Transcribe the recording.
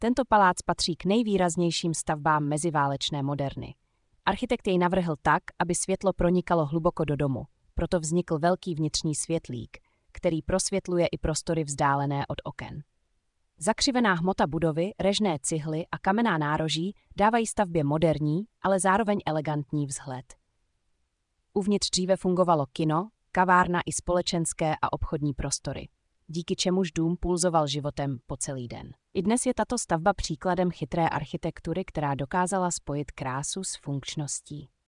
Tento palác patří k nejvýraznějším stavbám meziválečné moderny. Architekt jej navrhl tak, aby světlo pronikalo hluboko do domu, proto vznikl velký vnitřní světlík, který prosvětluje i prostory vzdálené od oken. Zakřivená hmota budovy, režné cihly a kamenná nároží dávají stavbě moderní, ale zároveň elegantní vzhled. Uvnitř dříve fungovalo kino, kavárna i společenské a obchodní prostory, díky čemuž dům pulzoval životem po celý den. I dnes je tato stavba příkladem chytré architektury, která dokázala spojit krásu s funkčností.